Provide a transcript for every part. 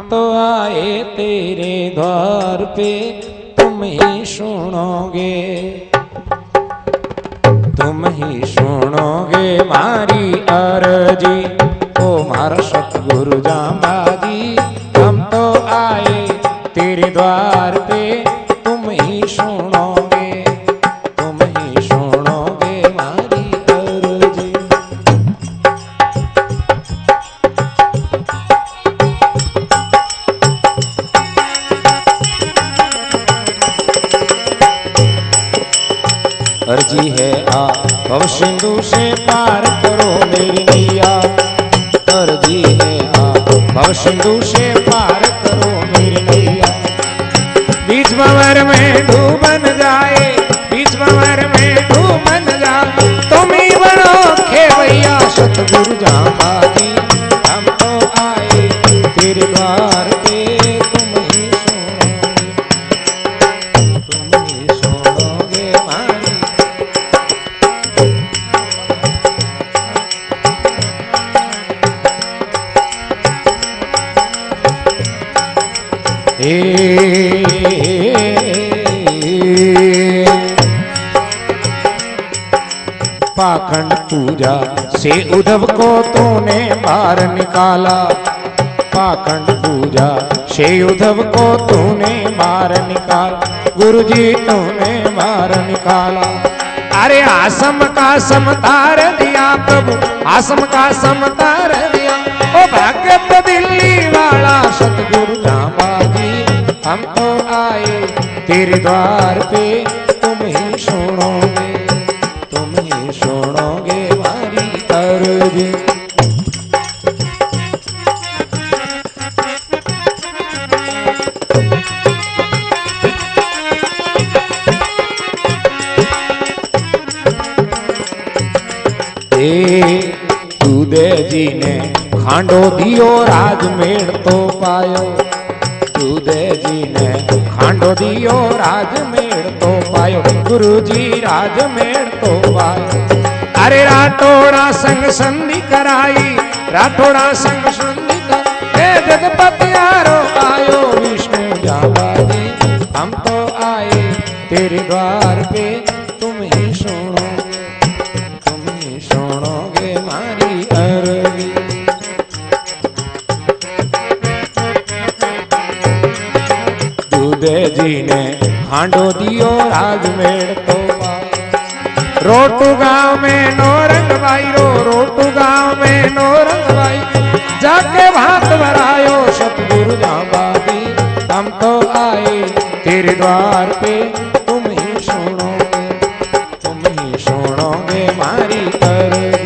तो आए तेरे द्वार पे, तुम ही सुनोगे, तुम ही सुनोगे मारी अर्जी। ओ मारा सतगुरु जांबाजी, हम तो आए तेरे द्वार पे, तुम ही सुनोगे, तुम ही सुनोगे मारी अर्जी। अर्जी है आ भव सिंधु से पार करो मेरी नैया, अर्जी है आ भव सिंधु से पार करो मेरी नैया। बीच भंवर में डूबन जाए, बीच भंवर में डूबन जाए, तुम ही बनो खेवैया सतगुरु जांबाजी। हम तो आए तेरे द्वार पे, तुम ही सुनोगे, तुम ही सुनोगे मारी। पाखंड पूजा से उद्धव को तूने बाहर निकाला, पाखंड पूजा से उद्धव को तूने बाहर निकाला, गुरुजी तूने बाहर निकाला। अरे आसम का समतार दिया प्रभु, आसम का समतार दिया, ओ भगत दिल्ली वाला सतगुरु जांबाजी। हम तो आए तेरे द्वार पे, तुम ही सुनोगे, तुम ही सुनोगे मारी अर्जी। दूधे जी ने खांडो दियो राजमेड़ तो पायो, दूधे जी ने खांडो दियो राजमेड़ तो पायो, गुरुजी राजमेड़ तो पायो। अरे राठौड़ा संग संधि कराई, राठौड़ा संग संधि कराई, जगपति आरो आयो विष्णु जांबाजी। हम तो आए तेरे द्वार पे, तुम ही सुनोगे, तुम ही सुनोगे मारी अर्जी। दूधे जी ने खांडो दियो राजमेड़ तो पायो, रोटू गांव में नौरंग भाई रो, रोटू गांव में नौरंग भाई, जाके भात भरायो सतगुरु जांबाजी। हम तो आए तेरे द्वार पे, तुम ही सुनोगे, तुम ही सुनोगे मारी अर्जी।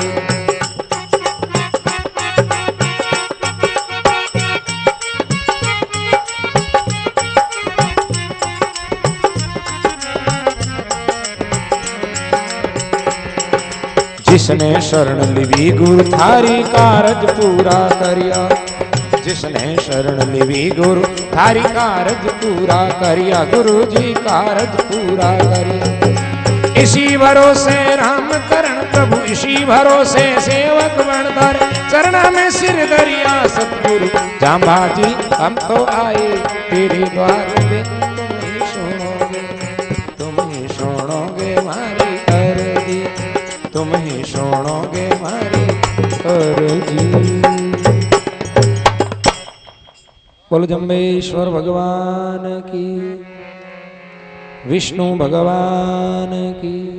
जिसने शरण लिवी गुरु थारी कारज पूरा करिया, जिसने शरण लिवी गुरु थारी कारज पूरा करिया, गुरु जी कारज पूरा करिया। इसी भरोसे राम करण प्रभु, इसी भरोसे सेवक बनधर, चरणा में सिर दरिया सतगुरु जांबाजी। हम तो आए तेरे द्वार पे, तुम ही सुनोगे, तुम ही सुनोगे मारी अर्जी, तुम ही सुनोगे मारी अर्जी। बोलो जम्बेश्वर भगवान की, विष्णु भगवान की।